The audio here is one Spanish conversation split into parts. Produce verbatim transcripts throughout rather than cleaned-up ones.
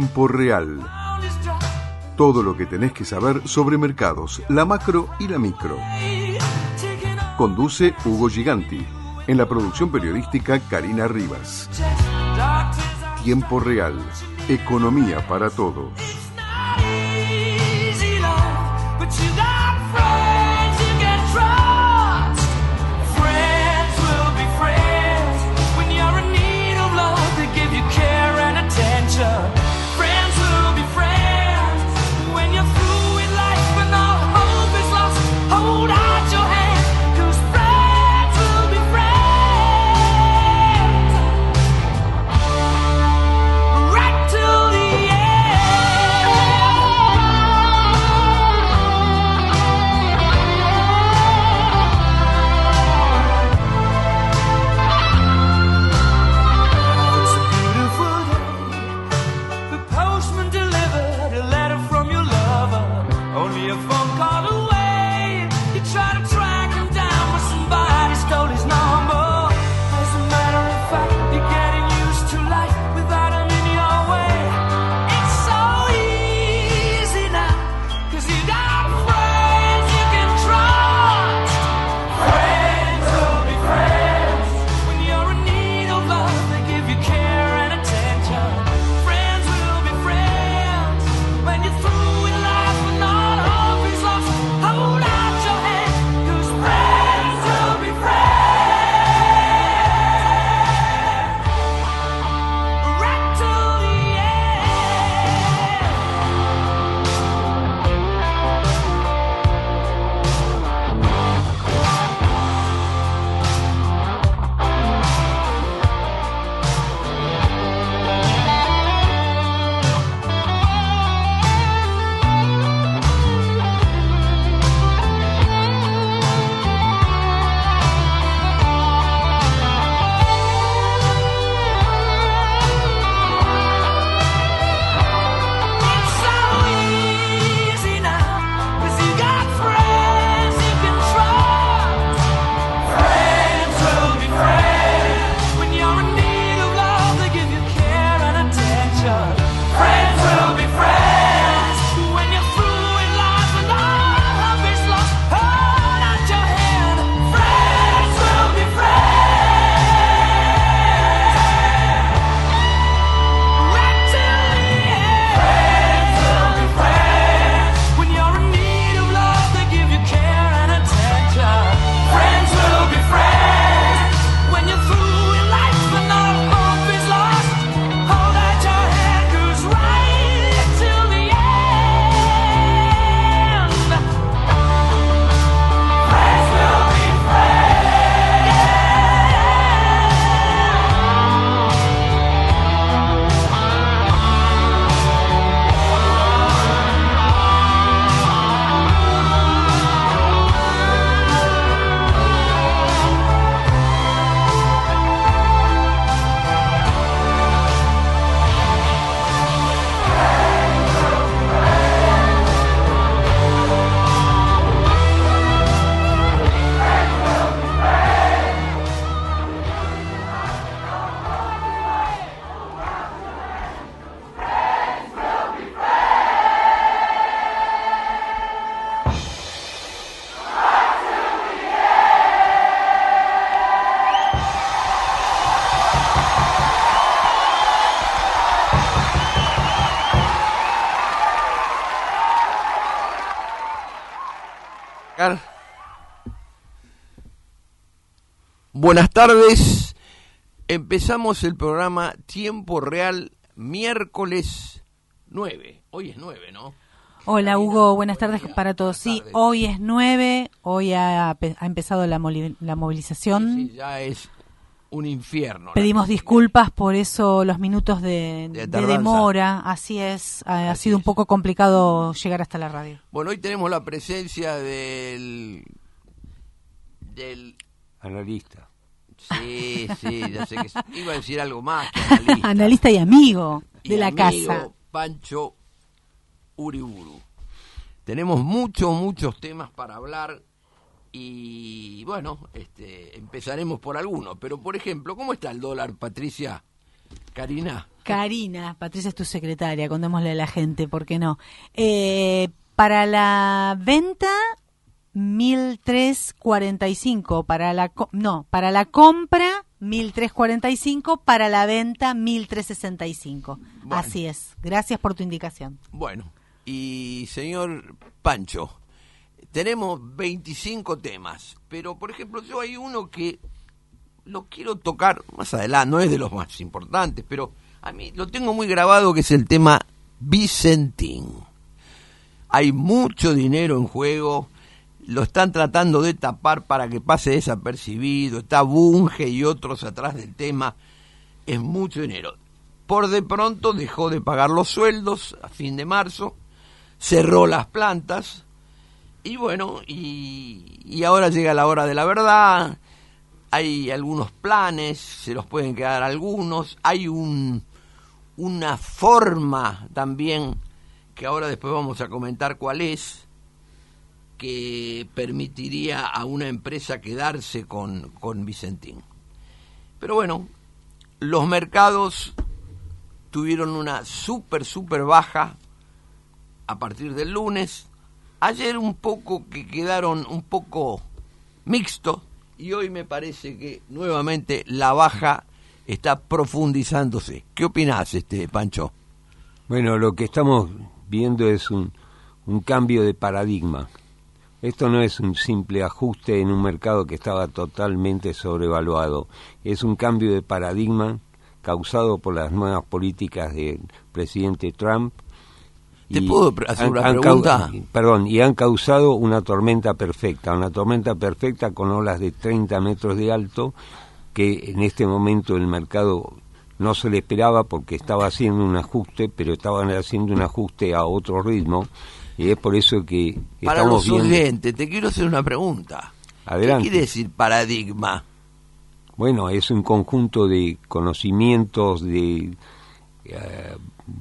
Tiempo Real. Todo lo que tenés que saber sobre mercados, la macro y la micro. Conduce Hugo Giganti. En la producción periodística, Karina Rivas. Tiempo Real. Economía para todos. Buenas tardes, empezamos el programa Tiempo Real, miércoles nueve, hoy es nueve, ¿no? Hola Hugo, buenas tardes para todos. Sí, hoy es nueve, hoy ha, ha empezado la, moli, la movilización. Sí, sí, ya es un infierno. Pedimos disculpas por eso, los minutos de, de, de demora, así es, ha, ha sido un poco complicado llegar hasta la radio. Bueno, hoy tenemos la presencia del... del... analista. Sí, sí, ya sé que iba a decir algo más que analista. Analista y amigo de y la amigo casa. Pancho Uriburu. Tenemos muchos, muchos temas para hablar y bueno, este, empezaremos por algunos. Pero por ejemplo, ¿cómo está el dólar, Patricia? Karina. Karina, Patricia es tu secretaria, contémosle a la gente, ¿por qué no? Eh, para la venta, mil trescientos cuarenta y cinco, para la, no, para la compra, mil trescientos cuarenta y cinco, para la venta, mil trescientos sesenta y cinco. Bueno. Así es, gracias por tu indicación. Bueno, y señor Pancho, tenemos veinticinco temas, pero por ejemplo yo hay uno que lo quiero tocar más adelante, no es de los más importantes, pero a mí lo tengo muy grabado, que es el tema Vicentín. Hay mucho dinero en juego, lo están tratando de tapar para que pase desapercibido, está Bunge y otros atrás del tema, es mucho dinero. Por de pronto dejó de pagar los sueldos a fin de marzo, cerró las plantas, y bueno, y, y ahora llega la hora de la verdad. Hay algunos planes, se los pueden quedar algunos, hay un una forma también, que ahora después vamos a comentar cuál es, que permitiría a una empresa quedarse con, con Vicentín. Pero bueno, los mercados tuvieron una súper, súper baja a partir del lunes. Ayer un poco que quedaron un poco mixtos, y hoy me parece que nuevamente la baja está profundizándose. ¿Qué opinás, este Pancho? Bueno, lo que estamos viendo es un, un cambio de paradigma. Esto no es un simple ajuste en un mercado que estaba totalmente sobrevaluado. Es un cambio de paradigma causado por las nuevas políticas del presidente Trump. ¿Te puedo hacer han, una han pregunta? Cau- perdón, y han causado una tormenta perfecta, una tormenta perfecta con olas de treinta metros de alto, que en este momento el mercado no se le esperaba porque estaba haciendo un ajuste, pero estaban haciendo un ajuste a otro ritmo, y es por eso que Para estamos los viendo... oyentes, te quiero hacer una pregunta. Adelante. ¿Qué quiere decir paradigma? Bueno, es un conjunto de conocimientos, de, uh,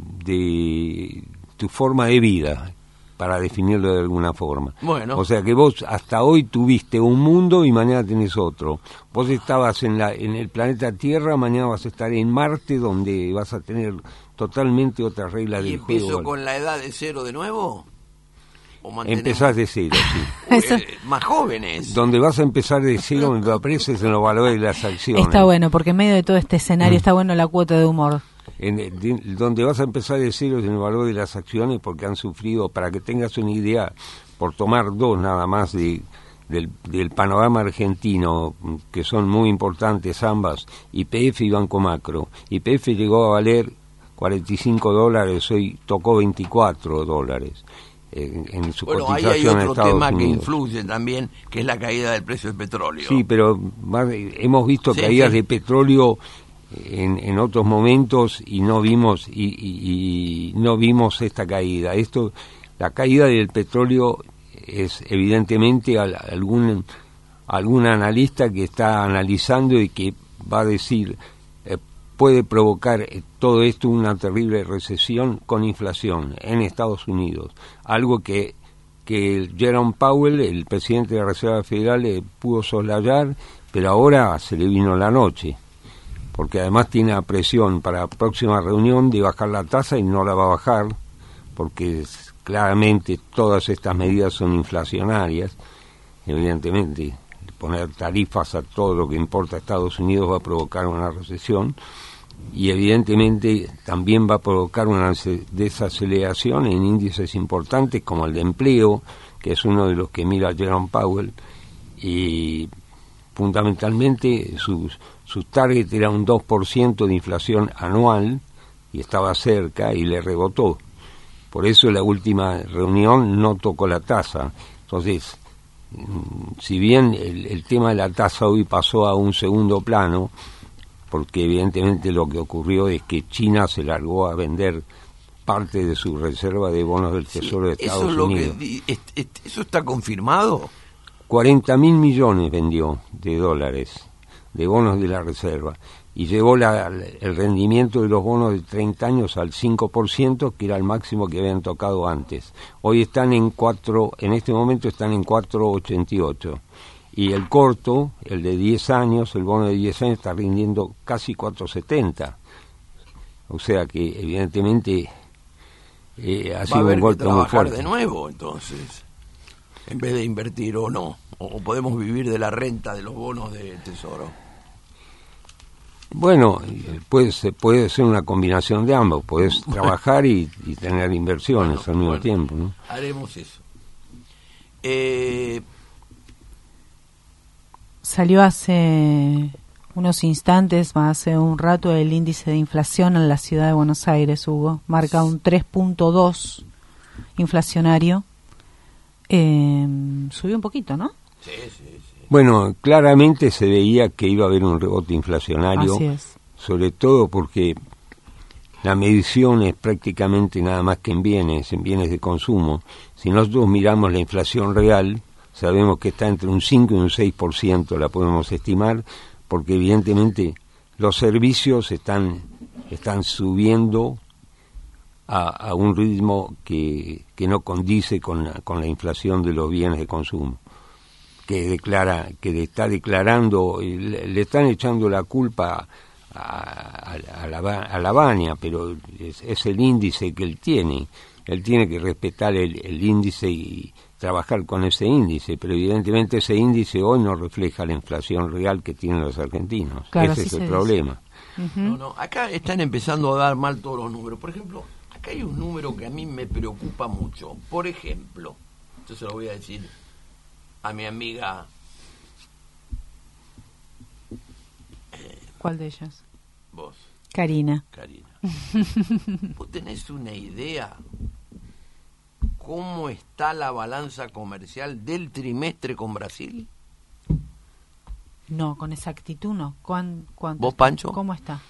de tu forma de vida, para definirlo de alguna forma. Bueno. O sea que vos hasta hoy tuviste un mundo y mañana tenés otro. Vos estabas en la en el planeta Tierra, mañana vas a estar en Marte, donde vas a tener totalmente otra regla ¿Y del empiezo juego. con la edad de cero de nuevo? ¿O mantenemos? Empezás de cero, sí. Eh, más jóvenes. Donde vas a empezar de cero, me apareces en los valores de las acciones. Está bueno, porque en medio de todo este escenario mm. está bueno la cuota de humor. En, de, donde vas a empezar de cero es en el valor de las acciones, porque han sufrido, para que tengas una idea, por tomar dos nada más de, del, del panorama argentino, que son muy importantes ambas, Y P F y Banco Macro. Y P F llegó a valer cuarenta y cinco dólares, hoy tocó veinticuatro dólares. En, en su bueno, ahí hay otro tema que influye también, que es la caída del precio del petróleo. Sí, pero más, hemos visto sí, caídas sí. de petróleo en, en otros momentos y no vimos y, y, y no vimos esta caída. Esto, la caída del petróleo es evidentemente al, algún algún analista que está analizando y que va a decir eh, puede provocar eh, todo esto una terrible recesión con inflación en Estados Unidos, algo que que Jerome Powell, el presidente de la Reserva Federal, eh, pudo soslayar, pero ahora se le vino la noche, porque además tiene la presión para la próxima reunión de bajar la tasa y no la va a bajar, porque es, claramente todas estas medidas son inflacionarias. Evidentemente, poner tarifas a todo lo que importa a Estados Unidos va a provocar una recesión, y evidentemente también va a provocar una desaceleración en índices importantes como el de empleo, que es uno de los que mira Jerome Powell, y fundamentalmente sus su target era un dos por ciento de inflación anual, y estaba cerca y le rebotó. Por eso la última reunión no tocó la tasa. Entonces, si bien el, el tema de la tasa hoy pasó a un segundo plano, porque evidentemente lo que ocurrió es que China se largó a vender parte de su reserva de bonos del Tesoro sí, de Estados eso Unidos. Lo que, es, es, ¿Eso está confirmado? cuarenta mil millones vendió de dólares, de bonos de la reserva, y llevó la, el rendimiento de los bonos de treinta años al cinco por ciento, que era el máximo que habían tocado antes. Hoy están en cuatro, en este momento están en cuatro coma ochenta y ocho. Y el corto, el de diez años, el bono de diez años está rindiendo casi cuatro coma setenta. O sea que evidentemente eh, ha Va a sido haber un que golpe muy trabajar fuerte. de nuevo, entonces, en vez de invertir o no, o, o podemos vivir de la renta de los bonos de Tesoro. Bueno, pues puede ser una combinación de ambos. Puedes trabajar y, y tener inversiones Bueno, al mismo bueno, tiempo, ¿no? Haremos eso. Eh, Salió hace unos instantes, más hace un rato, el índice de inflación en la ciudad de Buenos Aires, Hugo. Marca un tres punto dos inflacionario. Eh, subió un poquito, ¿no? sí, sí, sí. Bueno, claramente se veía que iba a haber un rebote inflacionario, Así es. sobre todo porque la medición es prácticamente nada más que en bienes, en bienes de consumo. Si nosotros miramos la inflación real, sabemos que está entre un cinco y un seis por ciento, la podemos estimar, porque evidentemente los servicios están, están subiendo a, a un ritmo que, que no condice con la, con la inflación de los bienes de consumo. que declara, que está declarando, le, le están echando la culpa a, a, a, la, a la Baña, pero es, es el índice que él tiene. Él tiene que respetar el, el índice y trabajar con ese índice, pero evidentemente ese índice hoy no refleja la inflación real que tienen los argentinos. Claro, ese sí es el se problema. Uh-huh. No, no, acá están empezando a dar mal todos los números. Por ejemplo, acá hay un número que a mí me preocupa mucho. Por ejemplo, yo se lo voy a decir a mi amiga. Eh, ¿Cuál de ellas? vos, Karina. Karina. ¿Vos tenés una idea cómo está la balanza comercial del trimestre con Brasil? No, con exactitud no. ¿Cuán, cuánto ¿Vos, está? Pancho? ¿Cómo está?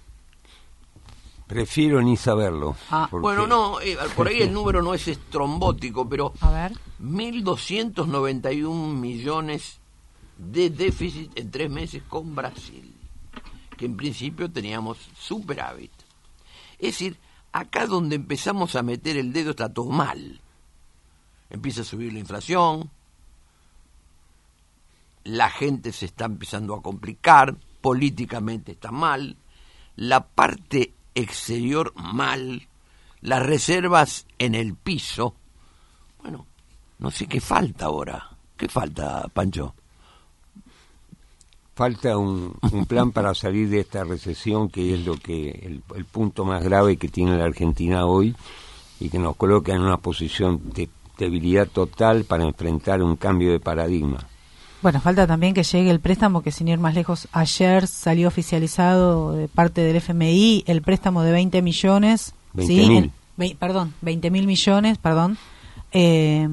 Prefiero ni saberlo. Ah. porque- Bueno, no, eh, por ahí el número no es estrombótico, pero A ver. mil doscientos noventa y un millones de déficit en tres meses con Brasil, que en principio teníamos superávit. Es decir, acá donde empezamos a meter el dedo está todo mal. Empieza a subir la inflación, la gente se está empezando a complicar, políticamente está mal, la parte exterior mal, las reservas en el piso. Bueno, no sé qué falta ahora. ¿Qué falta, Pancho? Falta un, un plan para salir de esta recesión, que es lo que el, el punto más grave que tiene la Argentina hoy y que nos coloca en una posición de debilidad total para enfrentar un cambio de paradigma. Bueno, falta también que llegue el préstamo, que sin ir más lejos, ayer salió oficializado de parte del F M I el préstamo de veinte millones. veinte ¿sí? mil. En- ve- perdón, veinte mil millones, perdón. Eh,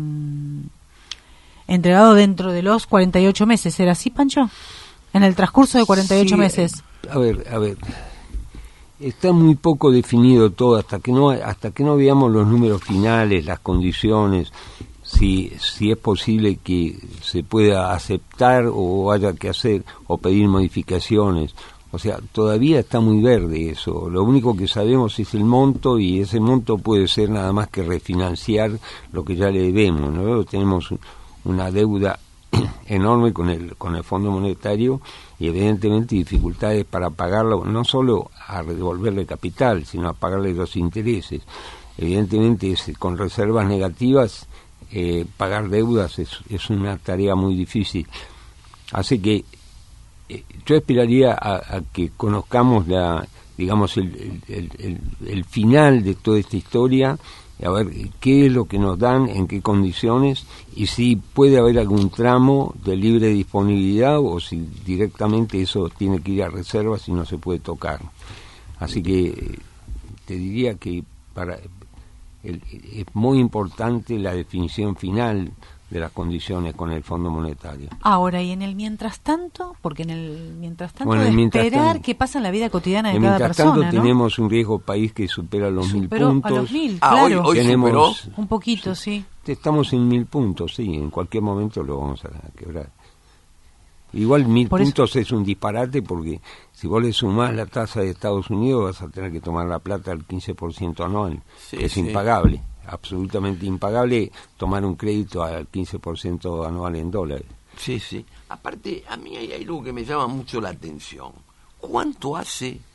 entregado dentro de los cuarenta y ocho meses. ¿Era así, Pancho? En el transcurso de cuarenta y ocho Sí, meses. A ver, a ver. Está muy poco definido todo hasta que no hasta que no veamos los números finales, las condiciones, si si es posible que se pueda aceptar o haya que hacer o pedir modificaciones. O sea, todavía está muy verde eso. Lo único que sabemos es el monto, y ese monto puede ser nada más que refinanciar lo que ya le debemos, ¿no? Tenemos una deuda enorme con el con el Fondo Monetario y evidentemente dificultades para pagarlo, no solo a devolverle capital, sino a pagarle los intereses. Evidentemente es, con reservas negativas, eh, pagar deudas es, es una tarea muy difícil. Así que eh, yo esperaría a, a que conozcamos la, digamos, el, el, el, el final de toda esta historia, a ver qué es lo que nos dan, en qué condiciones, y si puede haber algún tramo de libre disponibilidad o si directamente eso tiene que ir a reservas y no se puede tocar. Así que te diría que para el, es muy importante la definición final de las condiciones con el Fondo Monetario. Ahora, y en el mientras tanto, porque en el mientras tanto Bueno, de el mientras esperar tanto- qué pasa en la vida cotidiana de Y cada mientras persona, tanto ¿no? tenemos un riesgo país que supera los mil Superó puntos. a los mil, Ah, claro. hoy, hoy Tenemos- superó. Un poquito, sí. Estamos en mil puntos, sí, en cualquier momento lo vamos a quebrar. Igual mil Por eso- puntos es un disparate, porque si vos le sumás la tasa de Estados Unidos vas a tener que tomar la plata al quince por ciento anual. Sí, es sí. impagable, absolutamente impagable tomar un crédito al quince por ciento anual en dólares. Sí, sí. Aparte, a mí hay algo que me llama mucho la atención. ¿Cuánto hace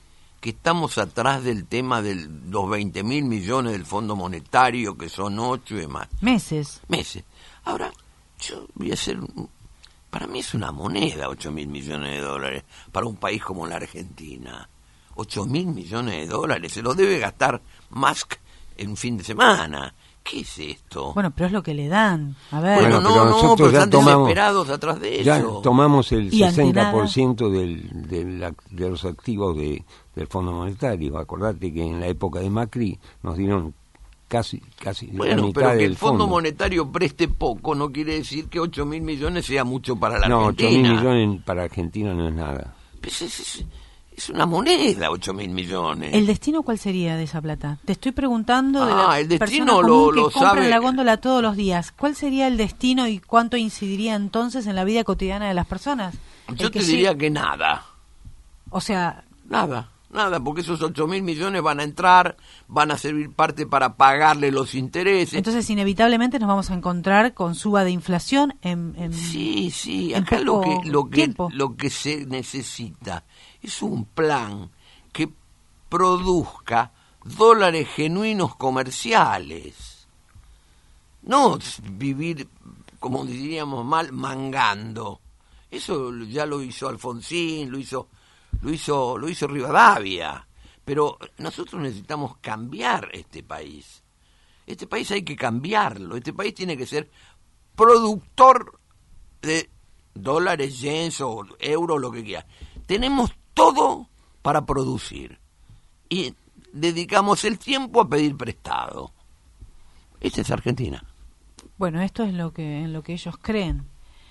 que estamos atrás del tema de los veinte mil millones del Fondo Monetario, que son ocho y demás. Meses. Meses. Ahora, yo voy a hacer... Para mí es una moneda ocho mil millones de dólares para un país como la Argentina. ocho mil millones de dólares, se los debe gastar Musk en un fin de semana. ¿Qué es esto? Bueno, pero es lo que le dan. A ver. Bueno, Bueno, no, pero no, nosotros pero ya están tomamos- desesperados atrás de Ya eso. tomamos el Y ante sesenta por ciento del, del, ac- de los activos de, del Fondo Monetario. Acordate que en la época de Macri nos dieron casi casi la Bueno, mitad pero que del el Fondo Monetario preste poco no quiere decir que ocho mil millones sea mucho para la No, ocho Argentina. mil millones para Argentina no es nada. Pues es, es- es una moneda, ocho mil millones. ¿El destino cuál sería de esa plata? Te estoy preguntando de Ah, la el destino persona lo- común que lo compra sabe. en la góndola todos los días. ¿Cuál sería el destino y cuánto incidiría entonces en la vida cotidiana de las personas? Yo El que te llegue- diría que nada, O sea, nada, nada, porque esos ocho mil millones van a entrar, van a servir parte para pagarle los intereses. entonces inevitablemente nos vamos a encontrar con suba de inflación en... en- Sí, sí, en acá lo poco que, lo que, tiempo. lo que se necesita es un plan que produzca dólares genuinos comerciales. No vivir, como diríamos mal, mangando. Eso ya lo hizo Alfonsín, lo hizo, lo hizo, lo hizo Rivadavia. Pero nosotros necesitamos cambiar este país. Este país hay que cambiarlo. Este país tiene que ser productor de dólares, yens o euros, lo que quiera. Tenemos todo para producir y dedicamos el tiempo a pedir prestado. Esta es Argentina. Bueno, esto es lo que en lo que ellos creen.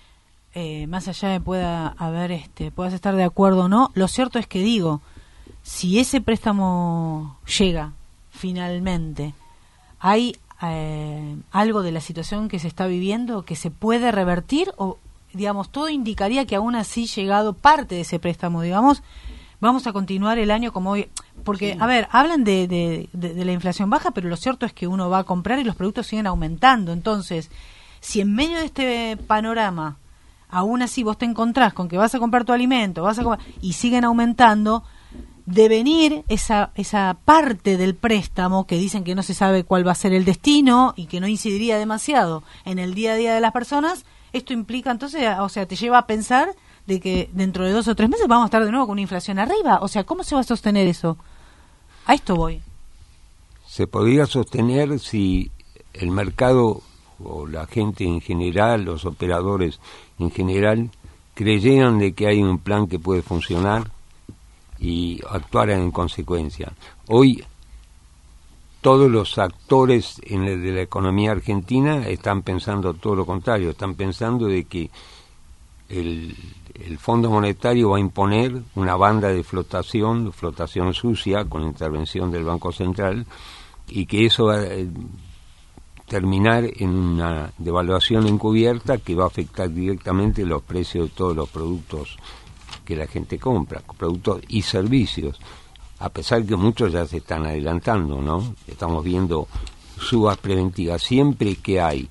Eh, más allá de pueda haber, este, puedas estar de acuerdo o no, lo cierto es que digo, si ese préstamo llega finalmente, ¿hay eh, algo de la situación que se está viviendo que se puede revertir o, digamos, todo indicaría que aún así llegado parte de ese préstamo, digamos, vamos a continuar el año como hoy? Porque, Sí. a ver, hablan de, de, de, de la inflación baja, pero lo cierto es que uno va a comprar y los productos siguen aumentando. Entonces, si en medio de este panorama, aún así vos te encontrás con que vas a comprar tu alimento, vas a comprar, y siguen aumentando, de venir esa, esa parte del préstamo que dicen que no se sabe cuál va a ser el destino y que no incidiría demasiado en el día a día de las personas, esto implica entonces, o sea, te lleva a pensar de que dentro de dos o tres meses vamos a estar de nuevo con una inflación arriba. O sea, ¿cómo se va a sostener eso? A esto voy. Se podría sostener si el mercado o la gente en general, los operadores en general, creyeran de que hay un plan que puede funcionar y actuaran en consecuencia. Hoy todos los actores en el de la economía argentina están pensando todo lo contrario, están pensando de que el, el Fondo Monetario va a imponer una banda de flotación, flotación sucia, con intervención del Banco Central, y que eso va a eh, terminar en una devaluación encubierta que va a afectar directamente los precios de todos los productos que la gente compra, productos y servicios, a pesar que muchos ya se están adelantando, ¿no? Estamos viendo subas preventivas. Siempre que hay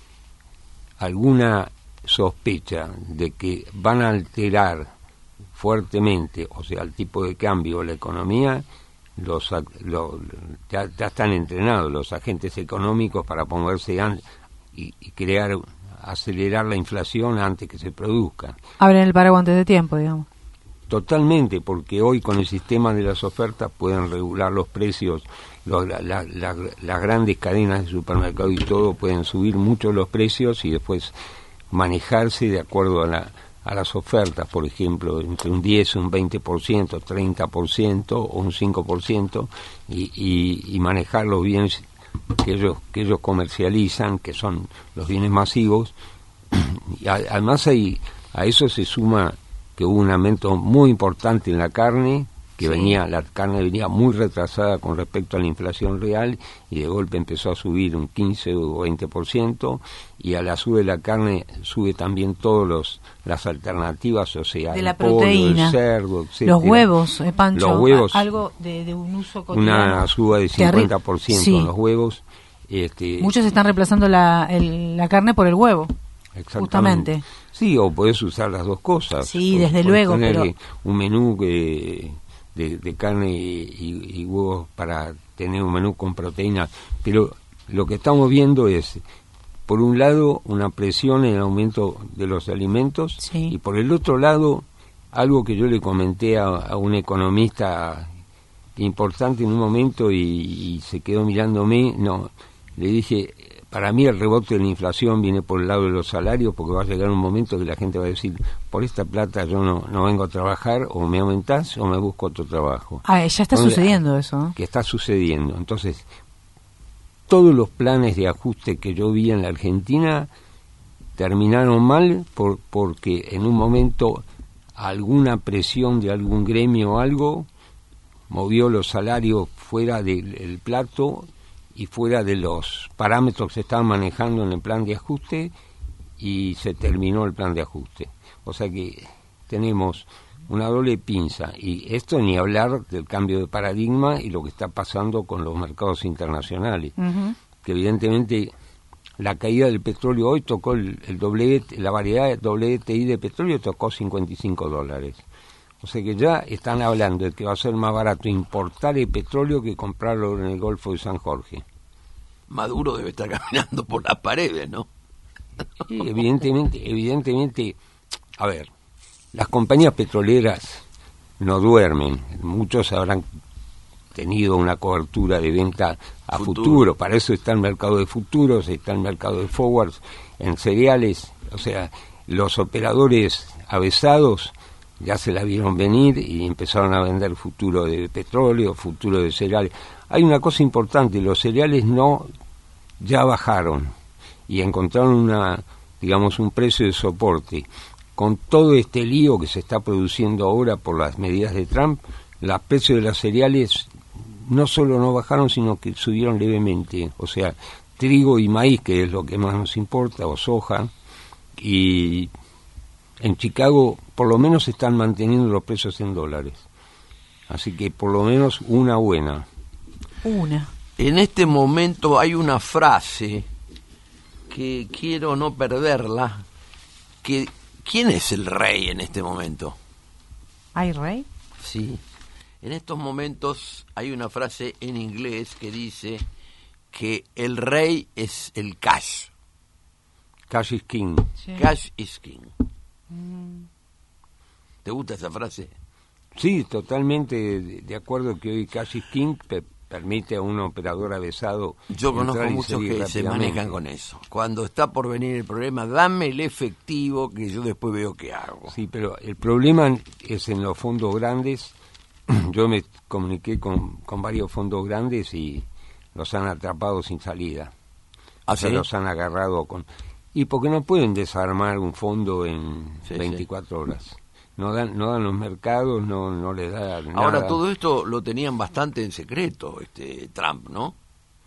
alguna sospecha de que van a alterar fuertemente, o sea, el tipo de cambio o la economía, los, los ya, ya están entrenados los agentes económicos para ponerse an, y, y crear, acelerar la inflación antes que se produzca. Abren el paraguas antes de tiempo, digamos. Totalmente, porque hoy con el sistema de las ofertas pueden regular los precios, los, la, la, la, las grandes cadenas de supermercado y todo pueden subir mucho los precios y después manejarse de acuerdo a, la, a las ofertas, por ejemplo, entre un diez, un veinte por ciento, treinta por ciento o un cinco por ciento y, y, y manejar los bienes que ellos, que ellos comercializan, que son los bienes masivos. Y a, además hay, a eso se suma que hubo un aumento muy importante en la carne, que sí. venía, la carne venía muy retrasada con respecto a la inflación real y de golpe empezó a subir un quince o veinte por ciento, y a la sube de la carne sube también todos los las alternativas, o sea, de el la pollo, proteína, el cerdo, etcétera. Los huevos, eh, Pancho, los huevos, a, algo de, de un uso cotidiano. una suba de cincuenta por ciento sí. en los huevos. Este, Muchos están reemplazando la, el, la carne por el huevo. Justamente. Sí, o podés usar las dos cosas. Sí, o desde podés luego, tener pero... un menú que de, de carne y, y, y huevos para tener un menú con proteínas, pero lo que estamos viendo es, por un lado, una presión en el aumento de los alimentos, sí. y por el otro lado, algo que yo le comenté a, a un economista importante en un momento y, y se quedó mirándome, no, le dije, para mí el rebote de la inflación viene por el lado de los salarios, porque va a llegar un momento que la gente va a decir, por esta plata yo no, no vengo a trabajar, o me aumentás o me busco otro trabajo. Ah, ya está Entonces, sucediendo eso. Que está sucediendo. Entonces, todos los planes de ajuste que yo vi en la Argentina terminaron mal por, porque en un momento alguna presión de algún gremio o algo movió los salarios fuera del el plato y fuera de los parámetros que se estaban manejando en el plan de ajuste, y se terminó el plan de ajuste. O sea que tenemos una doble pinza, y esto ni hablar del cambio de paradigma y lo que está pasando con los mercados internacionales, uh-huh. que evidentemente la caída del petróleo hoy tocó el, el doble, la variedad de W T I de petróleo tocó cincuenta y cinco dólares. O sea que ya están hablando de que va a ser más barato importar el petróleo que comprarlo en el Golfo de San Jorge. Maduro debe estar caminando por las paredes, ¿no? Sí, evidentemente, evidentemente, a ver, las compañías petroleras no duermen. Muchos habrán tenido una cobertura de venta a futuro. futuro. Para eso está el mercado de futuros, está el mercado de forwards, en cereales. O sea, los operadores avesados ya se la vieron venir y empezaron a vender futuro de petróleo, futuro de cereales. Hay una cosa importante, los cereales no ya bajaron y encontraron una, digamos, un precio de soporte. Con todo este lío que se está produciendo ahora por las medidas de Trump, los precios de los cereales no solo no bajaron, sino que subieron levemente. O sea, trigo y maíz, que es lo que más nos importa, o soja, y en Chicago por lo menos están manteniendo los precios en dólares. Así que por lo menos una buena. Una. En este momento hay una frase que quiero no perderla, que ¿quién es el rey en este momento? ¿Hay rey? Sí. En estos momentos hay una frase en inglés que dice que el rey es el cash. Cash is king. Sí. Cash is king. Mm. ¿Te gusta esa frase? Sí, totalmente de, de acuerdo que hoy Cash is king pe- permite a un operador avesado. Yo conozco muchos que se manejan con eso. Cuando está por venir el problema, dame el efectivo que yo después veo qué hago. Sí, pero el problema es en los fondos grandes. Yo me comuniqué con, con varios fondos grandes y los han atrapado sin salida. ¿Ah, o sea, sí? los han agarrado con... Y porque no pueden desarmar un fondo en sí, veinticuatro sí. horas. No dan, no dan los mercados, no, no les da nada. Ahora, todo esto lo tenían bastante en secreto, este Trump, ¿no?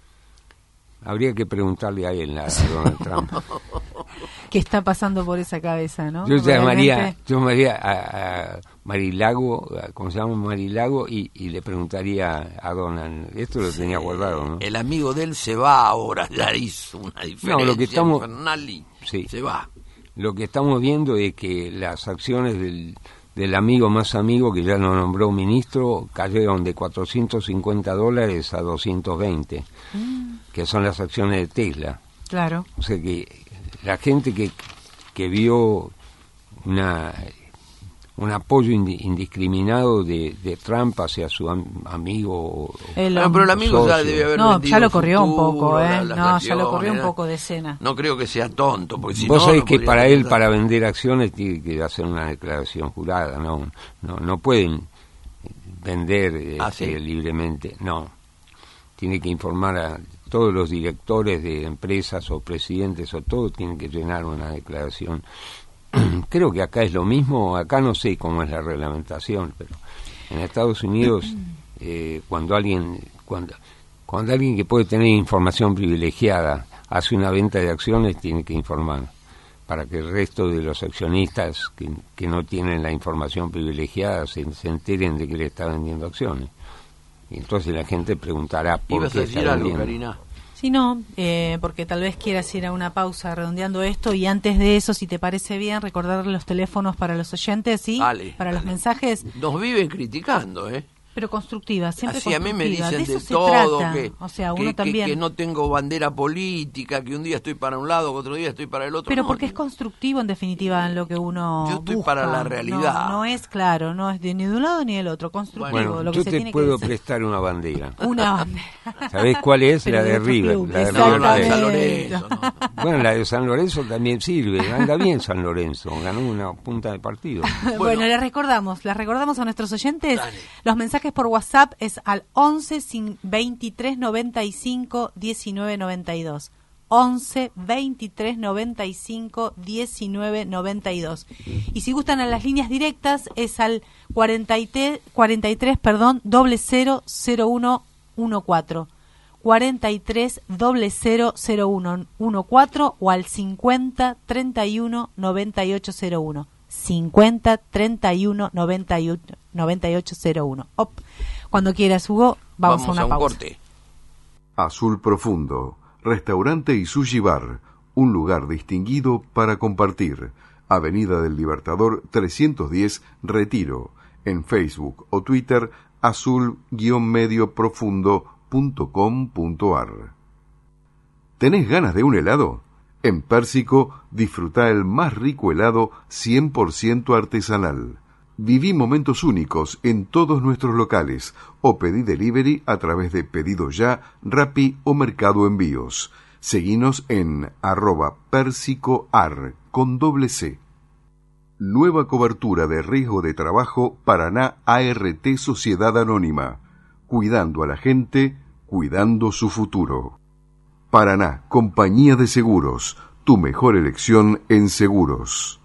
Habría que preguntarle a él, a Donald Trump. ¿Qué está pasando por esa cabeza, no? Yo llamaría, Realmente... yo llamaría a, a Marilago, a, ¿cómo se llama? Marilago, y, y le preguntaría a Donald. Esto lo Sí, tenía guardado, ¿no? El amigo de él se va ahora, ya hizo una diferencia No, lo que estamos- infernal y Sí. se va. Lo que estamos viendo es que las acciones del, del amigo más amigo, que ya lo nombró ministro, cayeron de cuatrocientos cincuenta dólares a doscientos veinte, Mm, que son las acciones de Tesla. claro. O sea que la gente que, que vio una un apoyo indi- indiscriminado de, de Trump hacia su am- amigo. El Bueno, pero el amigo ya socio. debe haber No, vendido ya lo corrió un futuro, poco, ¿eh? la- las No, ya lo corrió un acciones. poco de escena. No creo que sea tonto, porque si Vos no, sabés no que podría para él, pensar. para vender acciones, tiene que hacer una declaración jurada, no no, no pueden vender eh, ¿Ah, sí? eh, libremente, no. Tiene que informar a todos los directores de empresas o presidentes o todo, tienen que llenar una declaración. Creo que acá es lo mismo, acá no sé cómo es la reglamentación, pero en Estados Unidos eh, cuando alguien cuando cuando alguien que puede tener información privilegiada hace una venta de acciones, tiene que informar para que el resto de los accionistas que, que no tienen la información privilegiada se, se enteren de que le está vendiendo acciones. Y entonces la gente preguntará por Ibas qué a está decir algo, vendiendo. Karina. Sí, no, eh, porque tal vez quieras ir a una pausa redondeando esto y antes de eso, si te parece bien, recordar los teléfonos para los oyentes, ¿sí? Dale, para los dale. mensajes. Nos viven criticando, ¿eh? Pero constructiva, siempre Así a mí me constructiva. dicen de de, eso se todo, trata. que, o sea, que- uno que- también. que no tengo bandera política, que un día estoy para un lado, que otro día estoy para el otro. Pero no, porque es constructivo en definitiva en lo que uno Yo estoy busca. para la realidad. No, no es claro, no es de ni de un lado ni del otro, constructivo, Bueno, lo que yo se te tiene puedo que decir. prestar una bandera. Una bandera. ¿Sabés cuál es? Pero La de de otro River. club, La de No, no, River la de Plate. San Exactamente. Lorenzo. no. Bueno, la de San Lorenzo también sirve. Anda bien San Lorenzo. Ganó una punta de partido. Bueno, Bueno. les recordamos, les recordamos a nuestros oyentes, Dale. los mensajes por WhatsApp es al once veintitrés noventa y cinco diecinueve noventa y dos. once veintitrés noventa y cinco diecinueve noventa y dos. Y si gustan a las líneas directas es al cuarenta y tres, cuarenta y tres, perdón, doble cero cero uno uno cuatro. cuarenta y tres doble cero cero uno uno cuatro o al cincuenta treinta y uno noventa y ocho cero uno. cincuenta treinta y uno noventa y ocho cero uno. Op. Cuando quieras, Hugo, vamos, a una un pausa. corte. Azul Profundo, restaurante y sushi bar, un lugar distinguido para compartir. Avenida del Libertador trescientos diez, Retiro. En Facebook o Twitter, azul-medio profundo punto com punto ar. ¿Tenés ganas de un helado? En Pérsico, disfruta el más rico helado cien por ciento artesanal. Viví momentos únicos en todos nuestros locales o pedí delivery a través de Pedido Ya, Rappi o Mercado Envíos. Seguinos en arroba pérsicoar con doble C. Nueva cobertura de riesgo de trabajo Paraná A R T Sociedad Anónima. Cuidando a la gente, cuidando su futuro. Paraná, Compañía de Seguros. Tu mejor elección en seguros.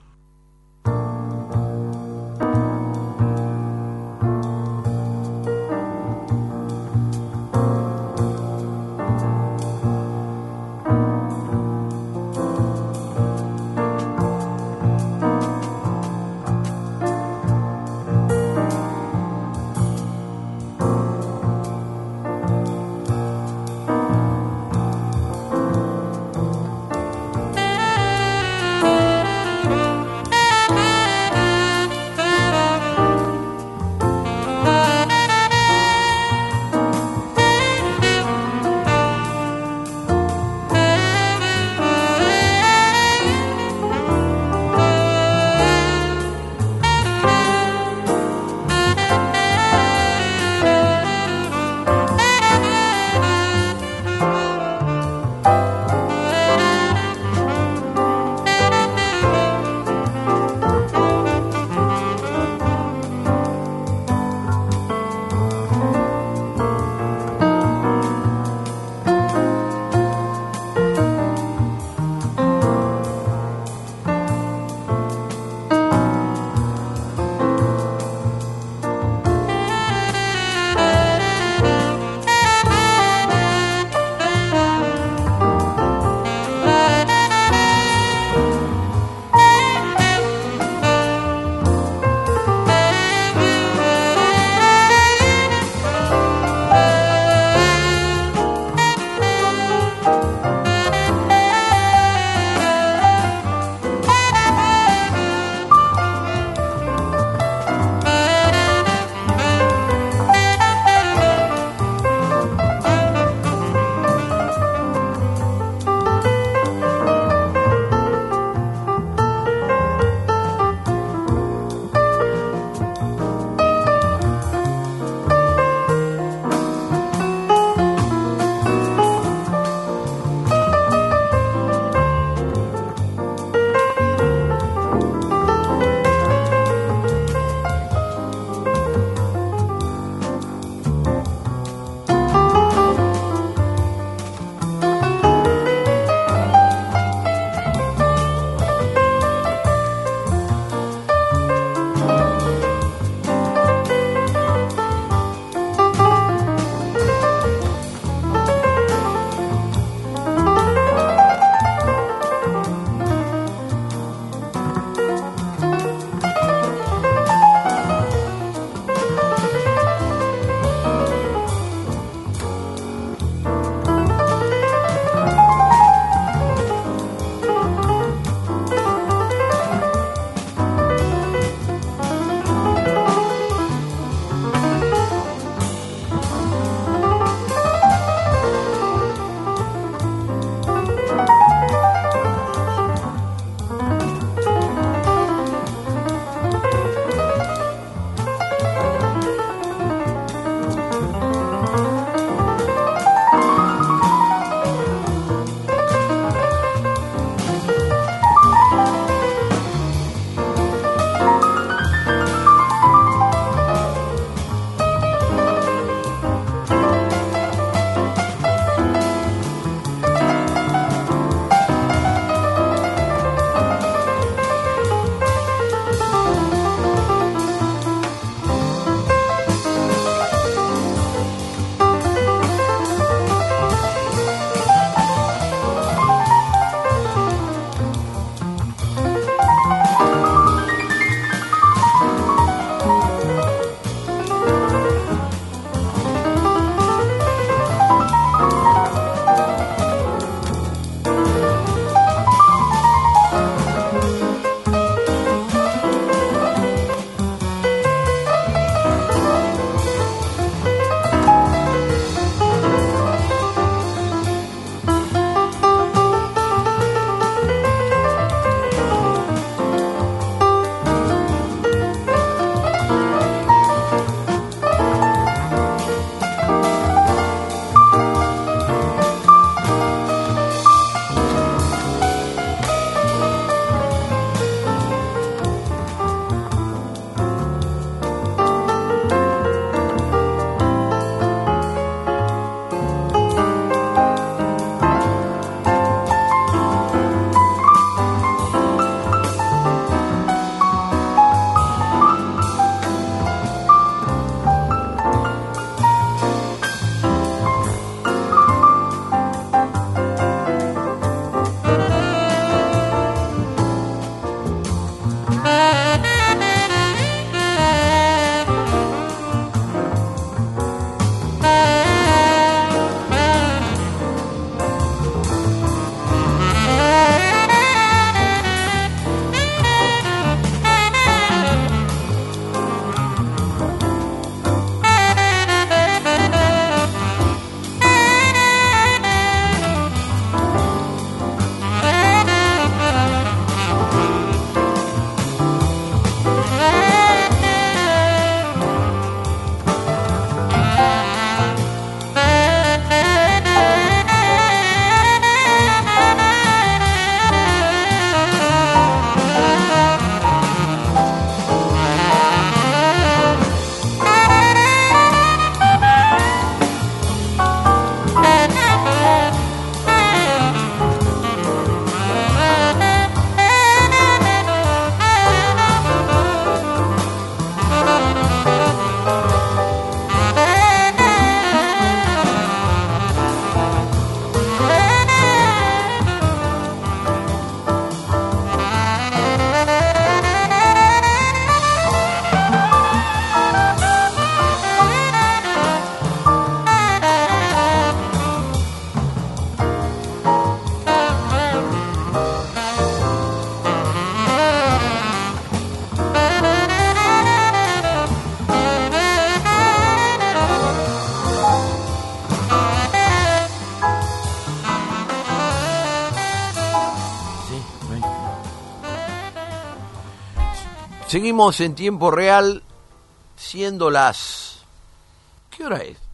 Seguimos en tiempo real, siendo las... ¿Qué hora es?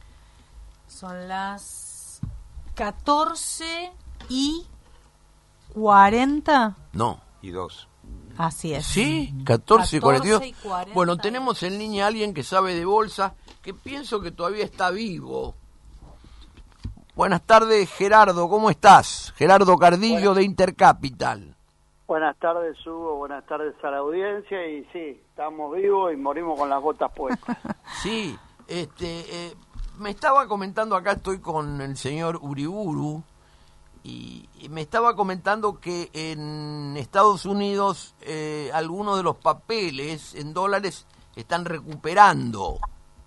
Son las catorce y cuarenta. No. Y dos. Así es. ¿Sí? catorce y cuarenta y dos. catorce y cuarenta. Bueno, tenemos en línea a alguien que sabe de bolsa, que pienso que todavía está vivo. Buenas tardes, Gerardo, ¿cómo estás? Gerardo Cardillo Bueno. de Intercapital. Buenas tardes, Hugo, buenas tardes a la audiencia, y sí, estamos vivos y morimos con las botas puestas. Sí, este, eh, me estaba comentando, acá estoy con el señor Uriburu, y, y me estaba comentando que en Estados Unidos eh, algunos de los papeles en dólares están recuperando.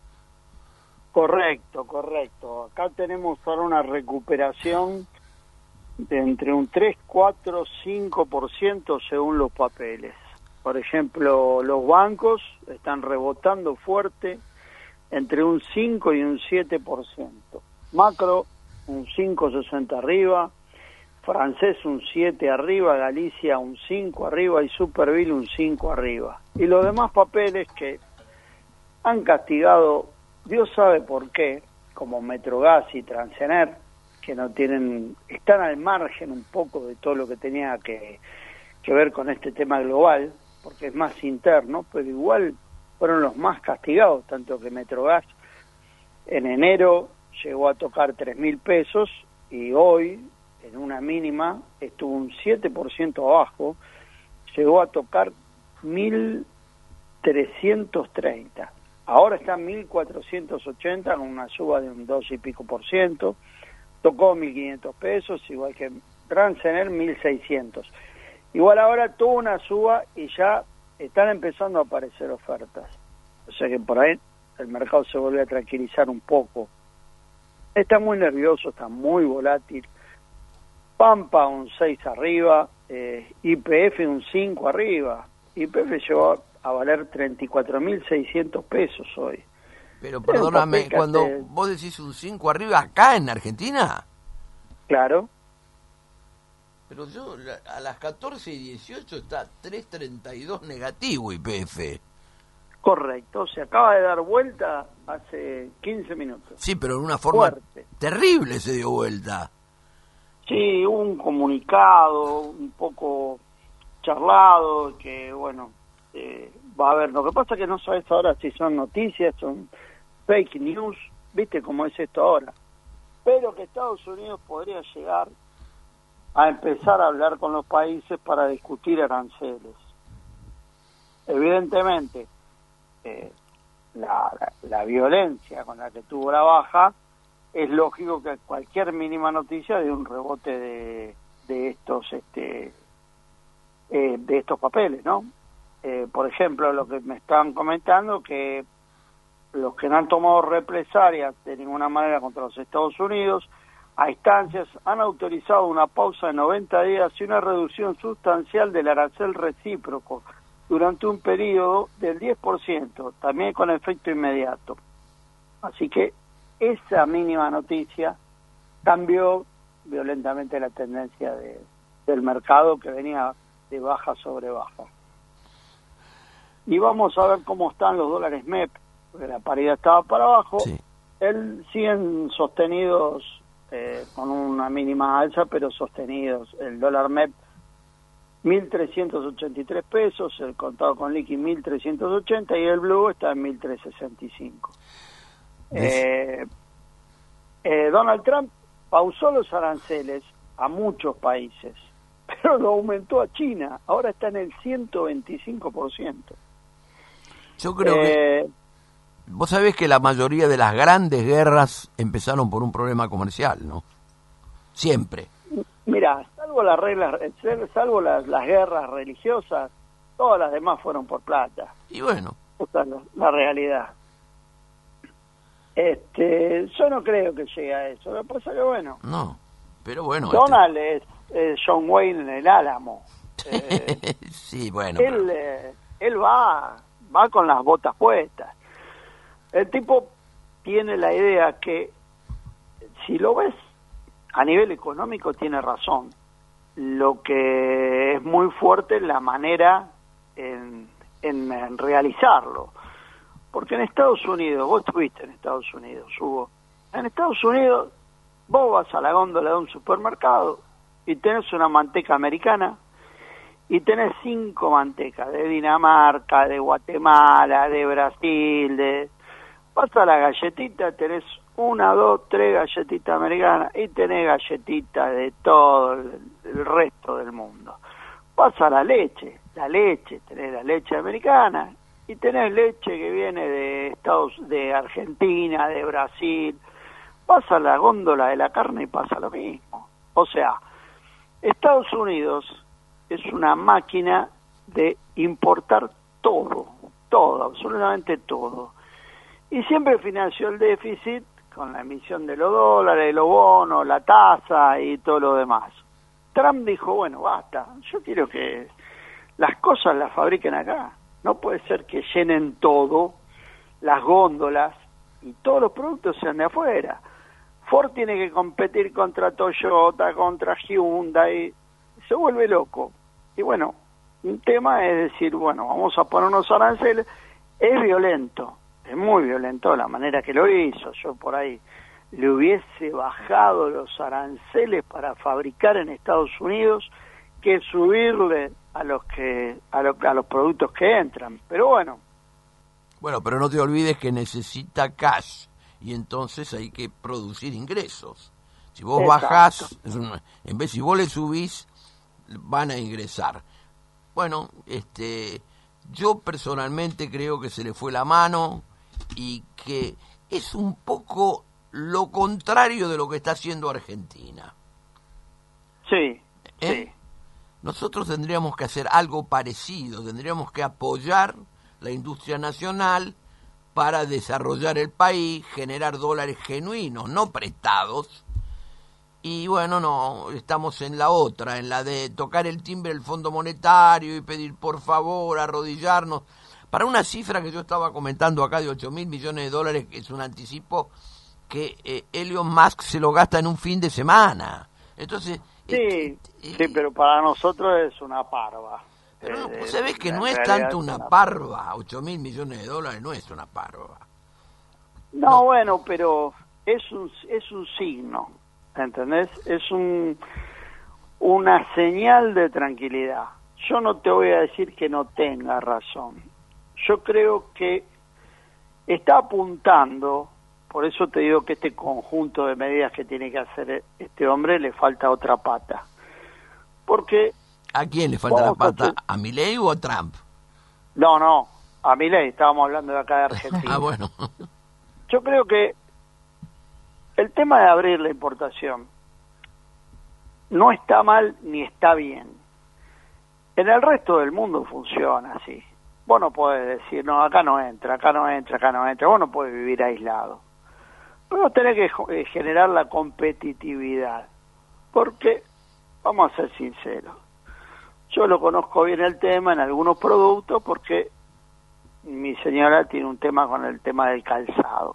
Correcto, correcto. Acá tenemos ahora una recuperación de entre un tres, cuatro, cinco por ciento según los papeles. Por ejemplo, los bancos están rebotando fuerte entre un cinco y un siete por ciento. Macro, un cinco coma sesenta arriba. Francés, un siete arriba. Galicia, un cinco arriba. Y Superville, un cinco arriba. Y los demás papeles que han castigado, Dios sabe por qué, como Metrogas y Transener, que no tienen, están al margen un poco de todo lo que tenía que, que ver con este tema global, porque es más interno, pero igual fueron los más castigados, tanto que Metrogas en enero llegó a tocar tres mil pesos y hoy, en una mínima, estuvo un siete por ciento abajo, llegó a tocar mil trescientos treinta. Ahora está en mil cuatrocientos ochenta con una suba de un dos y pico por ciento. Tocó mil quinientos pesos, igual que Transener mil seiscientos. Igual ahora tuvo una suba y ya están empezando a aparecer ofertas. O sea que por ahí el mercado se vuelve a tranquilizar un poco. Está muy nervioso, está muy volátil. Pampa un seis arriba, eh, Y P F un cinco arriba. Y P F llegó a valer treinta y cuatro mil seiscientos pesos hoy. Pero perdóname, cuando hace... vos decís un cinco arriba, ¿acá en Argentina? Claro. Pero yo, a las catorce y dieciocho está tres treinta y dos negativo Y P F. Correcto, se acaba de dar vuelta hace quince minutos. Sí, pero en una forma fuerte. Terrible se dio vuelta. Sí, hubo un comunicado un poco charlado que, bueno, eh, va a haber. Lo que pasa es que no sabes ahora si son noticias, son fake news, viste cómo es esto ahora. Pero que Estados Unidos podría llegar a empezar a hablar con los países para discutir aranceles. Evidentemente, eh, la, la, la violencia con la que tuvo la baja, es lógico que cualquier mínima noticia de un rebote de, de estos este eh, de estos papeles, ¿no? Eh, por ejemplo, lo que me están comentando, que los que no han tomado represalias de ninguna manera contra los Estados Unidos, a instancias, han autorizado una pausa de noventa días y una reducción sustancial del arancel recíproco durante un periodo del diez por ciento, también con efecto inmediato. Así que esa mínima noticia cambió violentamente la tendencia de, del mercado, que venía de baja sobre baja. Y vamos a ver cómo están los dólares M E P, porque la paridad estaba para abajo. Sí. Él siguen sostenidos eh, con una mínima alza, pero sostenidos. El dólar M E P mil trescientos ochenta y tres pesos, el contado con liqui mil trescientos ochenta y el blue está en mil trescientos sesenta y cinco. Eh, eh, Donald Trump pausó los aranceles a muchos países, pero lo aumentó a China, ahora está en el ciento veinticinco por ciento. Yo creo eh, que... Vos sabés que la mayoría de las grandes guerras empezaron por un problema comercial, ¿no? Siempre. Mira, salvo las reglas, salvo las, las guerras religiosas, todas las demás fueron por plata. Y bueno. Esa es la, la realidad. Este, yo no creo que llegue a eso. Lo que pasa que bueno. No, pero bueno. Donald este... es, es John Wayne en el Álamo. Eh, sí, bueno. Él, pero... eh, él va, va con las botas puestas. El tipo tiene la idea que, si lo ves a nivel económico, tiene razón. Lo que es muy fuerte es la manera en en, en realizarlo. Porque en Estados Unidos, vos estuviste en Estados Unidos, Hugo, en Estados Unidos vos vas a la góndola de un supermercado y tenés una manteca americana y tenés cinco mantecas de Dinamarca, de Guatemala, de Brasil, de... Vas a la galletita, tenés una, dos, tres galletitas americanas y tenés galletitas de todo el, el resto del mundo. Vas a la leche, la leche, tenés la leche americana y tenés leche que viene de Estados, de Argentina, de Brasil. Vas a la góndola de la carne y pasa lo mismo. O sea, Estados Unidos es una máquina de importar todo, todo, absolutamente todo. Y siempre financió el déficit con la emisión de los dólares, los bonos, la tasa y todo lo demás. Trump dijo, bueno, basta, yo quiero que las cosas las fabriquen acá. No puede ser que llenen todo, las góndolas, y todos los productos sean de afuera. Ford tiene que competir contra Toyota, contra Hyundai, se vuelve loco. Y bueno, un tema es decir, bueno, vamos a poner unos aranceles. Es violento, es muy violento la manera que lo hizo. Yo por ahí le hubiese bajado los aranceles para fabricar en Estados Unidos que subirle a los que a, lo, a los productos que entran. Pero bueno. Bueno, pero no te olvides que necesita cash y entonces hay que producir ingresos. Si vos Exacto. bajás, es una, en vez si vos le subís, van a ingresar. Bueno, este, yo personalmente creo que se le fue la mano y que es un poco lo contrario de lo que está haciendo Argentina. Sí, ¿Eh? sí. Nosotros tendríamos que hacer algo parecido, tendríamos que apoyar la industria nacional para desarrollar el país, generar dólares genuinos, no prestados. Y bueno, no, estamos en la otra, en la de tocar el timbre del Fondo Monetario y pedir por favor, arrodillarnos. Para una cifra que yo estaba comentando acá de ocho mil millones de dólares, que es un anticipo que eh, Elon Musk se lo gasta en un fin de semana. Entonces... Sí, eh, sí, pero para nosotros es una parva. Pero Eh, vos sabés que la no es realidad tanto es una una parva, ocho mil millones de dólares no es una parva. No, No. bueno, pero es un es un signo, ¿entendés? Es un una señal de tranquilidad. Yo no te voy a decir que no tenga razón. Yo creo que está apuntando, por eso te digo que este conjunto de medidas que tiene que hacer este hombre le falta otra pata. Porque ¿A quién le falta la Vamos a pata? hacer- ¿A Milei o a Trump? no, no, a Milei, estábamos hablando de acá de Argentina. Ah, bueno. Yo creo que el tema de abrir la importación no está mal ni está bien. En el resto del mundo funciona así. Vos no podés decir, no, acá no entra, acá no entra, acá no entra. Vos no podés vivir aislado. Pero vos tenés que eh, generar la competitividad. Porque, vamos a ser sinceros, yo lo conozco bien el tema en algunos productos porque mi señora tiene un tema con el tema del calzado.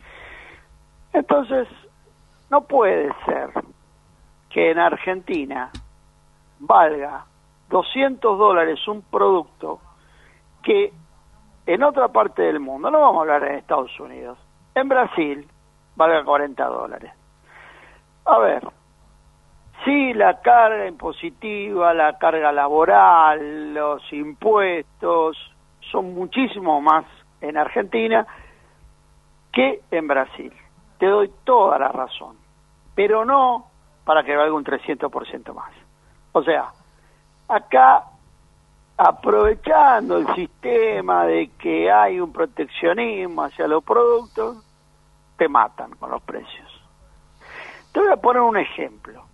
Entonces, no puede ser que en Argentina valga doscientos dólares un producto que en otra parte del mundo, no vamos a hablar en Estados Unidos, en Brasil valga cuarenta dólares. A ver, sí, la carga impositiva, la carga laboral, los impuestos son muchísimo más en Argentina que en Brasil. Te doy toda la razón, pero no para que valga un trescientos por ciento más. O sea, acá, aprovechando el sistema de que hay un proteccionismo hacia los productos, te matan con los precios. Te voy a poner un ejemplo.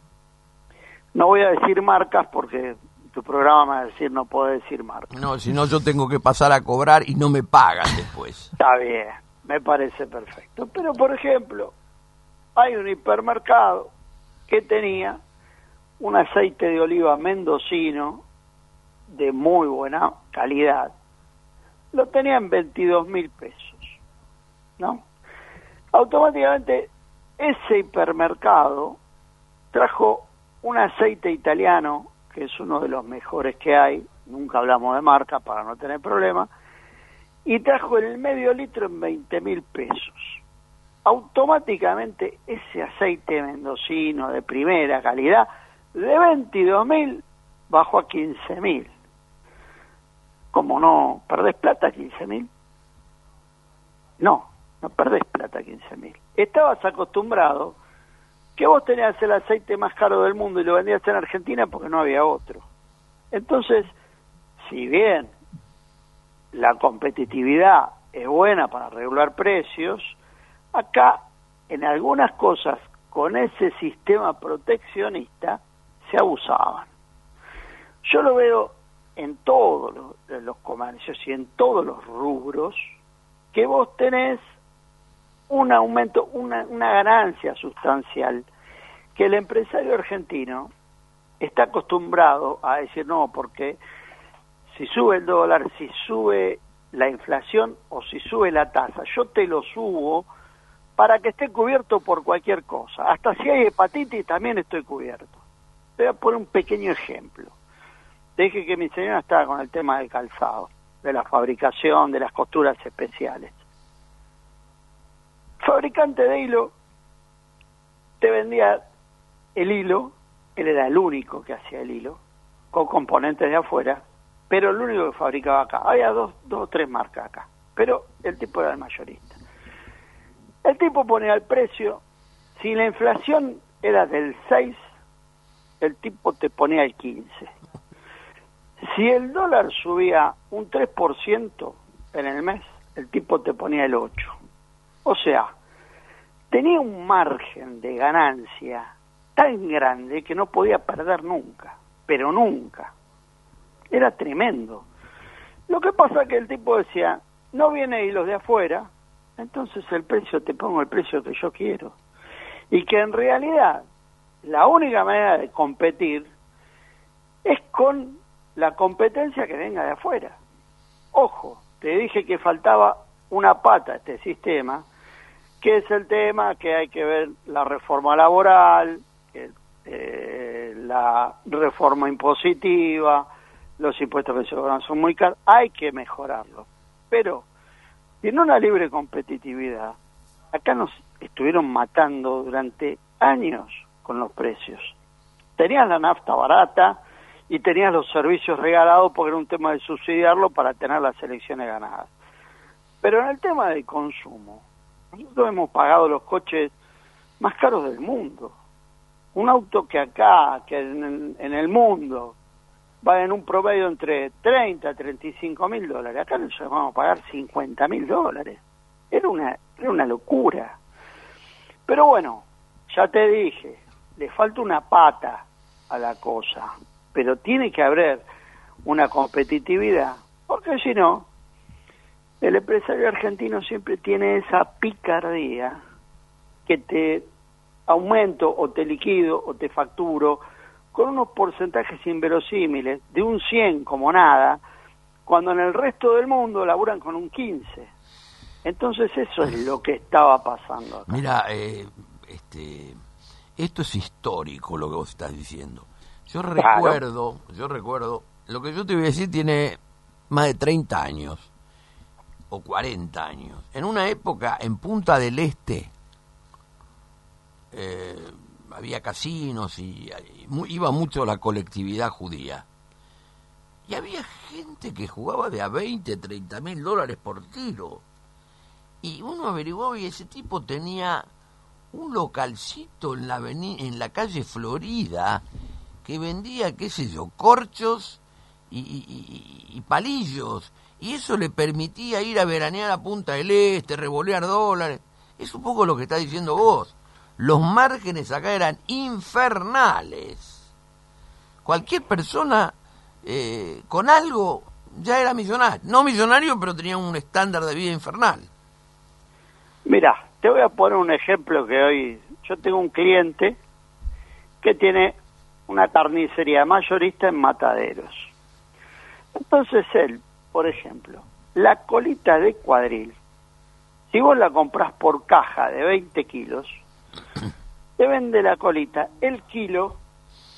No voy a decir marcas porque tu programa me va a decir no puedo decir marcas. No, si no yo tengo que pasar a cobrar y no me pagan después. Está bien, me parece perfecto. Pero, por ejemplo, hay un hipermercado que tenía un aceite de oliva mendocino de muy buena calidad. Lo tenía en veintidós mil pesos, ¿no? Automáticamente ese hipermercado trajo un aceite italiano que es uno de los mejores que hay, nunca hablamos de marca para no tener problemas, y trajo el medio litro en veinte mil pesos. Automáticamente ese aceite mendocino de primera calidad de veintidós mil bajó a quince mil. ¿Cómo no? ¿Perdés plata quince mil? No, no perdés plata quince mil. Estabas acostumbrado que vos tenías el aceite más caro del mundo y lo vendías en Argentina porque no había otro. Entonces, si bien la competitividad es buena para regular precios, acá en algunas cosas con ese sistema proteccionista se abusaban. Yo lo veo en todos los, los comercios y en todos los rubros, que vos tenés un aumento, una, una ganancia sustancial, que el empresario argentino está acostumbrado a decir no, porque si sube el dólar, si sube la inflación o si sube la tasa, yo te lo subo para que esté cubierto por cualquier cosa. Hasta si hay hepatitis también estoy cubierto. Te voy a poner un pequeño ejemplo. Te dije que mi señora estaba con el tema del calzado, de la fabricación, de las costuras especiales. Fabricante de hilo te vendía el hilo, él era el único que hacía el hilo, con componentes de afuera, pero el único que fabricaba acá. Había dos, dos o tres marcas acá, pero el tipo era el mayorista. El tipo ponía el precio, si la inflación era del seis, el tipo te ponía el quince. Si el dólar subía un tres por ciento en el mes, el tipo te ponía el ocho. O sea, tenía un margen de ganancia tan grande que no podía perder nunca, pero nunca. Era tremendo. Lo que pasa es que el tipo decía, no viene hilos de afuera, entonces el precio, te pongo el precio que yo quiero. Y que en realidad la única manera de competir es con la competencia que venga de afuera. Ojo, te dije que faltaba una pata a este sistema, que es el tema que hay que ver la reforma laboral, que, eh, la reforma impositiva, los impuestos que se cobran son muy caros, hay que mejorarlo. Pero en una libre competitividad, acá nos estuvieron matando durante años con los precios. Tenías la nafta barata y tenías los servicios regalados porque era un tema de subsidiarlo para tener las elecciones ganadas. Pero en el tema del consumo, nosotros hemos pagado los coches más caros del mundo. Un auto que acá, que en el, en el mundo, va en un promedio entre treinta y treinta y cinco mil dólares. Acá nos vamos a pagar cincuenta mil dólares. Era una, era una locura. Pero bueno, ya te dije, le falta una pata a la cosa, pero tiene que haber una competitividad, porque si no, el empresario argentino siempre tiene esa picardía que te aumento o te liquido o te facturo con unos porcentajes inverosímiles de un cien como nada, cuando en el resto del mundo laburan con un quince. Entonces eso es lo que estaba pasando acá. Mira, eh, este, esto es histórico lo que vos estás diciendo. Yo recuerdo, claro. yo recuerdo, lo que yo te voy a decir tiene más de treinta años o cuarenta años. En una época en Punta del Este eh, había casinos y, y mu- iba mucho la colectividad judía. Y había gente que jugaba de a veinte, treinta mil dólares por tiro. Y uno averiguaba y ese tipo tenía un localcito en la aveni- en la calle Florida que vendía, qué sé yo, corchos y, y, y, y palillos. Y eso le permitía ir a veranear a Punta del Este, revolear dólares. Es un poco lo que está diciendo vos. Los márgenes acá eran infernales. Cualquier persona eh, con algo ya era millonario. No millonario, pero tenía un estándar de vida infernal. Mira, te voy a poner un ejemplo que hoy... Yo tengo un cliente que tiene una carnicería mayorista en Mataderos. Entonces él, por ejemplo, la colita de cuadril, si vos la comprás por caja de veinte kilos, te vende la colita el kilo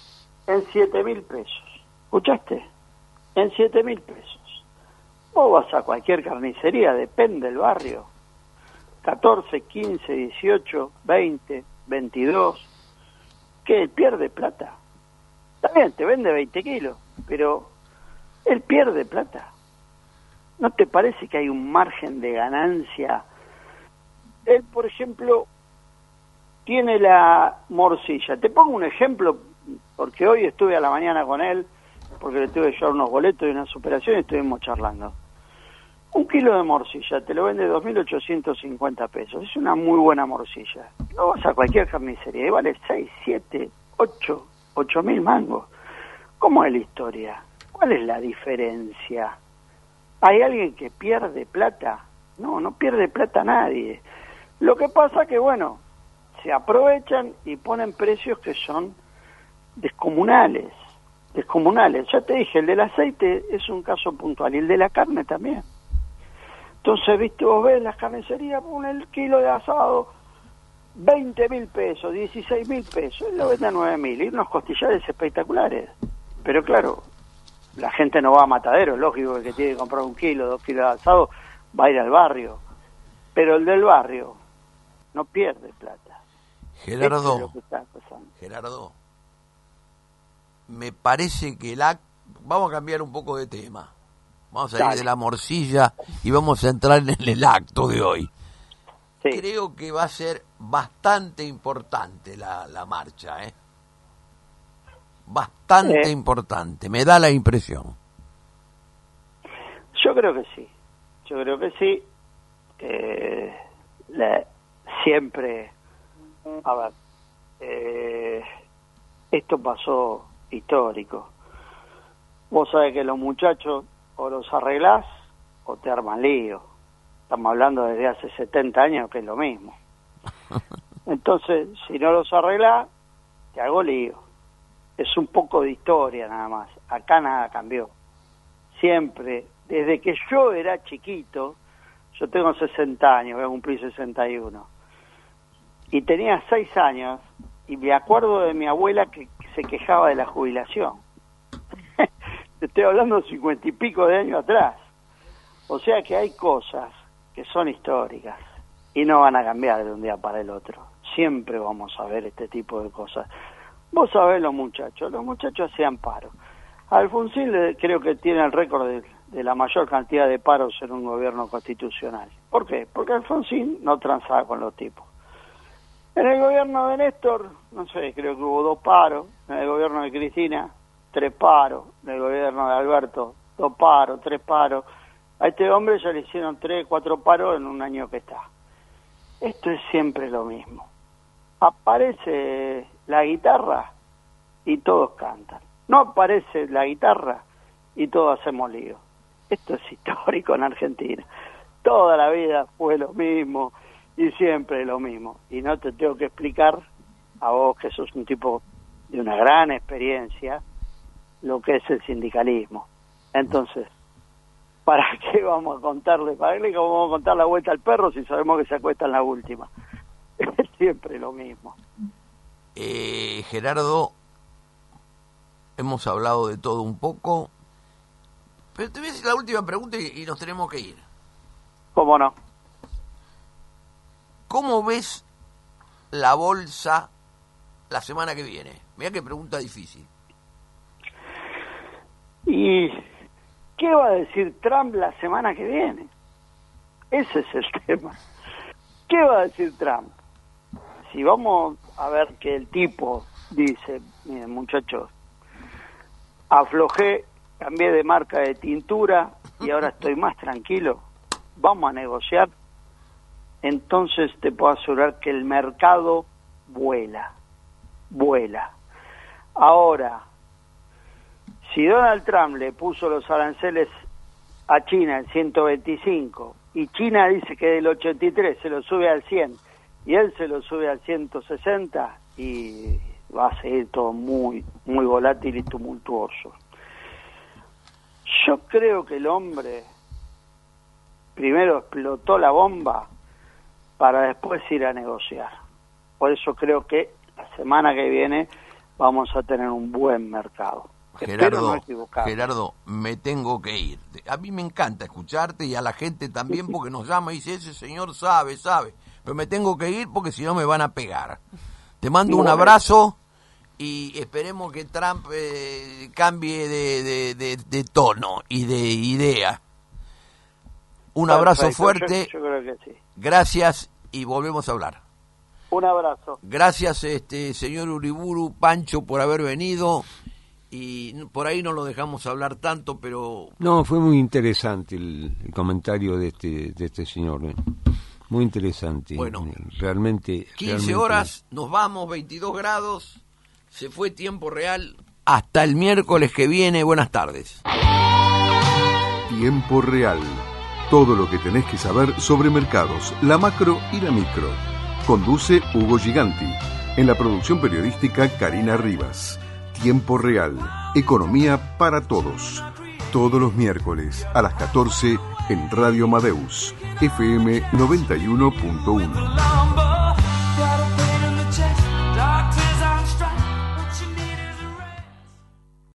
en siete mil pesos. ¿Escuchaste? En siete mil pesos. Vos vas a cualquier carnicería, depende del barrio. catorce, quince, dieciocho, veinte, veintidós. ¿Qué? ¿Él pierde plata? Está bien, te vende veinte kilos, pero él pierde plata. ¿No te parece que hay un margen de ganancia? Él, por ejemplo, tiene la morcilla. Te pongo un ejemplo, porque hoy estuve a la mañana con él, porque le tuve que llevar unos boletos y una superación y estuvimos charlando. Un kilo de morcilla te lo vende dos mil ochocientos cincuenta pesos. Es una muy buena morcilla. No vas a cualquier carnicería y vale seis, siete, ocho, ocho mil mangos. ¿Cómo es la historia? ¿Cuál es la diferencia? ¿Hay alguien que pierde plata? No, no pierde plata nadie. Lo que pasa que, bueno, se aprovechan y ponen precios que son descomunales. Descomunales. Ya te dije, el del aceite es un caso puntual y el de la carne también. Entonces, viste, vos ves las carnicerías, pone el kilo de asado, veinte mil pesos, dieciséis mil pesos, él lo vende a nueve mil, y unos costillares espectaculares. Pero claro, la gente no va a Matadero, es lógico que el que tiene que comprar un kilo, dos kilos de asado, va a ir al barrio. Pero el del barrio no pierde plata. Gerardo, Esto es lo que está pasando. Gerardo, me parece que la... Vamos a cambiar un poco de tema. Vamos a ir Dale. de la morcilla y vamos a entrar en el acto de hoy. Sí. Creo que va a ser bastante importante la, la marcha, ¿eh? Bastante Eh. importante, me da la impresión. Yo creo que sí, yo creo que sí. Eh, la- siempre, a ver, eh, esto pasó histórico. Vos sabés que los muchachos o los arreglás o te arman lío. Estamos hablando desde hace setenta años que es lo mismo. Entonces, si no los arreglás, te hago lío. Es un poco de historia nada más. Acá nada cambió. Siempre, desde que yo era chiquito, yo tengo sesenta años, voy a cumplir sesenta y uno, y tenía seis años, y me acuerdo de mi abuela que se quejaba de la jubilación. Te estoy hablando de cincuenta y pico de años atrás. O sea que hay cosas que son históricas y no van a cambiar de un día para el otro. Siempre vamos a ver este tipo de cosas. Vos sabés los muchachos, los muchachos hacían paro. Alfonsín le- creo que tiene el récord de, de la mayor cantidad de paros en un gobierno constitucional. ¿Por qué? Porque Alfonsín no transaba con los tipos. En el gobierno de Néstor, no sé, creo que hubo dos paros. En el gobierno de Cristina, tres paros. En el gobierno de Alberto, dos paros, tres paros. A este hombre ya le hicieron tres, cuatro paros en un año que está. Esto es siempre lo mismo. Aparece la guitarra y todos cantan. No aparece la guitarra y todos hacemos lío. Esto es histórico en Argentina. Toda la vida fue lo mismo y siempre lo mismo. Y no te tengo que explicar, a vos que sos un tipo de una gran experiencia, lo que es el sindicalismo. Entonces, ¿para qué vamos a contarle? ¿Para qué vamos a contar la vuelta al perro si sabemos que se acuesta en la última? Es siempre lo mismo. Eh, Gerardo, hemos hablado de todo un poco, pero te voy a decir la última pregunta y, y nos tenemos que ir. ¿Cómo no? ¿Cómo ves la bolsa la semana que viene? Mirá qué pregunta difícil. ¿Y qué va a decir Trump la semana que viene? Ese es el tema. ¿Qué va a decir Trump? Si vamos a ver que el tipo dice, miren muchachos, aflojé, cambié de marca de tintura y ahora estoy más tranquilo, vamos a negociar, entonces te puedo asegurar que el mercado vuela, vuela. Ahora, si Donald Trump le puso los aranceles a China en ciento veinticinco y China dice que del ochenta y tres se lo sube al cien y él se lo sube al ciento sesenta, y va a seguir todo muy, muy volátil y tumultuoso. Yo creo que el hombre primero explotó la bomba para después ir a negociar. Por eso creo que la semana que viene vamos a tener un buen mercado. Espero Gerardo, no equivocarme. Gerardo, me tengo que ir. A mí me encanta escucharte y a la gente también porque nos llama y dice, ese señor sabe, sabe. Pero me tengo que ir porque si no me van a pegar. Te mando un abrazo y esperemos que Trump eh, cambie de, de, de, de tono y de idea. Un Perfecto, abrazo fuerte. Yo, yo creo que sí. Gracias y volvemos a hablar. Un abrazo. Gracias, este señor Uriburu, Pancho, por haber venido. Y por ahí no lo dejamos hablar tanto, pero... No, fue muy interesante el, el comentario de este de este señor. ¿eh? Muy interesante. Bueno, realmente... quince realmente... horas, nos vamos, veintidós grados, se fue tiempo real. Hasta el miércoles que viene, buenas tardes. Tiempo real. Todo lo que tenés que saber sobre mercados, la macro y la micro. Conduce Hugo Giganti. En la producción periodística, Karina Rivas. Tiempo real. Economía para todos. Todos los miércoles a las catorce en Radio Amadeus, F M noventa y uno punto uno.